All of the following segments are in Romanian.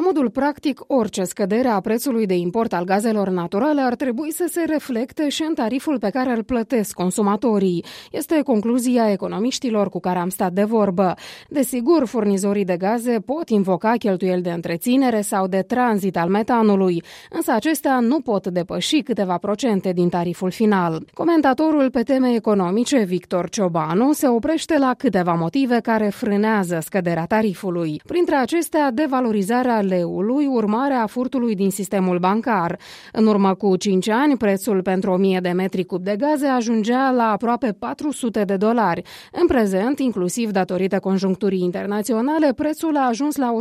modul practic, orice scădere a prețului de import al gazelor naturale ar trebui să se reflecte și în tariful pe care îl plătesc consumatorii. Este concluzia economiștilor cu care am stat de vorbă. Desigur, furnizorii de gaze pot invoca cheltuieli de întreținere sau de tranzit al metanului, însă acestea nu pot depăși câteva procente din tariful final. Comentatorul pe teme economice, Victor Ciobanu, se oprește la câteva motive care frânează scăderea tarifului. Printre acestea, devalorizarea leului, urmarea furtului din sistemul bancar. În urmă cu 5 ani, prețul pentru 1000 de metri cub de gaze ajungea la aproape $400. În prezent, inclusiv datorită conjuncturii internaționale, prețul a ajuns la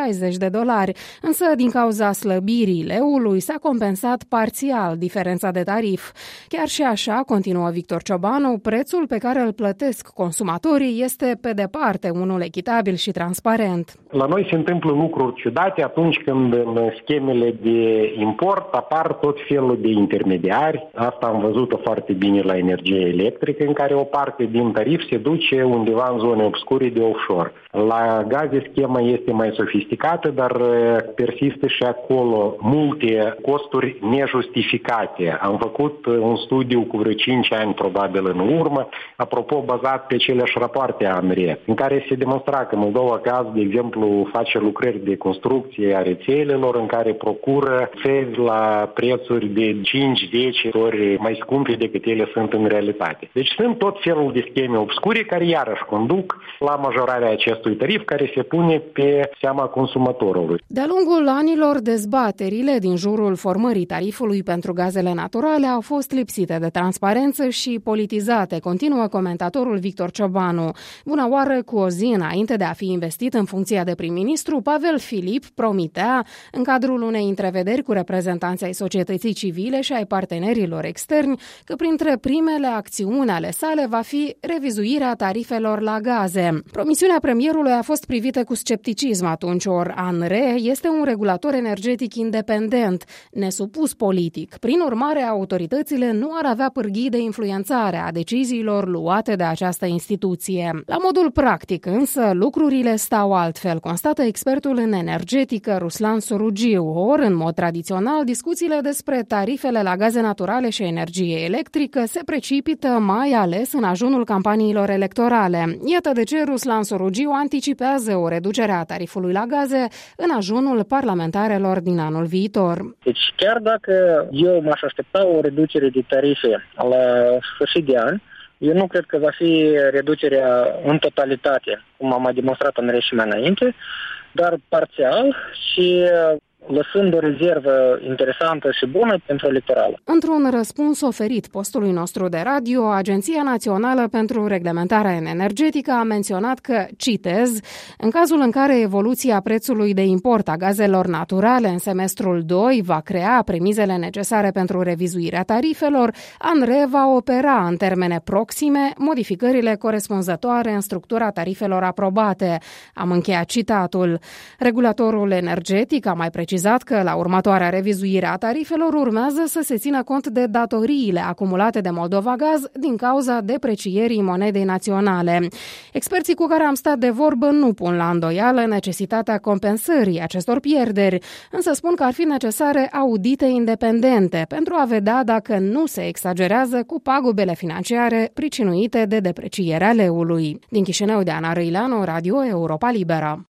$160, însă din cauza slăbirii leului s-a compensat parțial diferența de tarif. Chiar și așa, continuă Victor Ciobanu, prețul pe care îl plătesc consumatorii este pe departe unul echitabil și transparent. La noi se întâmplă lucruri ciudate atunci când în schemele de import apar tot felul de intermediari. Asta am văzut-o foarte bine la energie electrică, în care o parte din tarif se duce undeva în zone obscure de offshore. La gaze schema este mai sofisticată, dar persistă și acolo multe costuri nejustificate. Am făcut un studiu cu vreo 5 ani probabil în urmă, apropo bazat pe aceleași rapoarte ANRE, în care se demonstra că Moldova Gaz, de exemplu, face lucrări de construcție a rețelelor în care procură fezi la prețuri de 5-10 ori mai scumpe decât ele sunt în realitate. Deci sunt tot felul de scheme obscure care iarăși conduc la majorarea acestui tarif care se pune pe seama consumatorului. De-a lungul anilor, dezbaterile din jurul formării tarifului pentru gazele naturale au fost lipsite de transparență și politizate, continuă comentatorul Victor Ciobanu. Bună oară, cu o zi înainte de a fi investit în funcția de prim-ministru, Pavel Filip promitea, în cadrul unei întrevederi cu reprezentanții ai societății civile și ai partenerilor externi, că printre primele acțiuni ale sale va fi revizuirea tarifelor la gaze. Promisiunea premierului a fost privită cu scepticism atunci, ori ANRE este un regulator energetic independent, nesupus politic. Prin urmare, autoritățile nu ar avea pârghii de influențare a deciziilor luate de această instituție. La modul practic, însă, lucrurile stau altfel, constată expertul în energetică Ruslan Sorugiu. Ori, în mod tradițional, discuțiile despre tarifele la gaze naturale și energie electrică se precipită mai ales în ajunul campaniilor electorale. Iată de ce Ruslan Sorugiu anticipează o reducere a tarifului la gaze în ajunul parlamentarelor din anul viitor. Deci chiar dacă eu m-aș aștepta o reducere de tarife la sfârșit de an, eu nu cred că va fi reducerea în totalitate, cum am mai demonstrat în reșimea înainte, dar parțial și lăsând o rezervă interesantă și bună pentru electorală. Într-un răspuns oferit postului nostru de radio, Agenția Națională pentru Reglementarea Energetică a menționat că, citez, în cazul în care evoluția prețului de import a gazelor naturale în semestrul 2 va crea premizele necesare pentru revizuirea tarifelor, ANRE va opera în termene proxime modificările corespunzătoare în structura tarifelor aprobate. Am încheiat citatul. Regulatorul energetic a mai precizat că la următoarea revizuire a tarifelor urmează să se țină cont de datoriile acumulate de Moldova Gaz din cauza deprecierii monedei naționale. Experții cu care am stat de vorbă nu pun la îndoială necesitatea compensării acestor pierderi, însă spun că ar fi necesare audite independente pentru a vedea dacă nu se exagerează cu pagubele financiare pricinuite de deprecierea leului. Din Chișinău, Diana Răileanu, Radio Europa Liberă.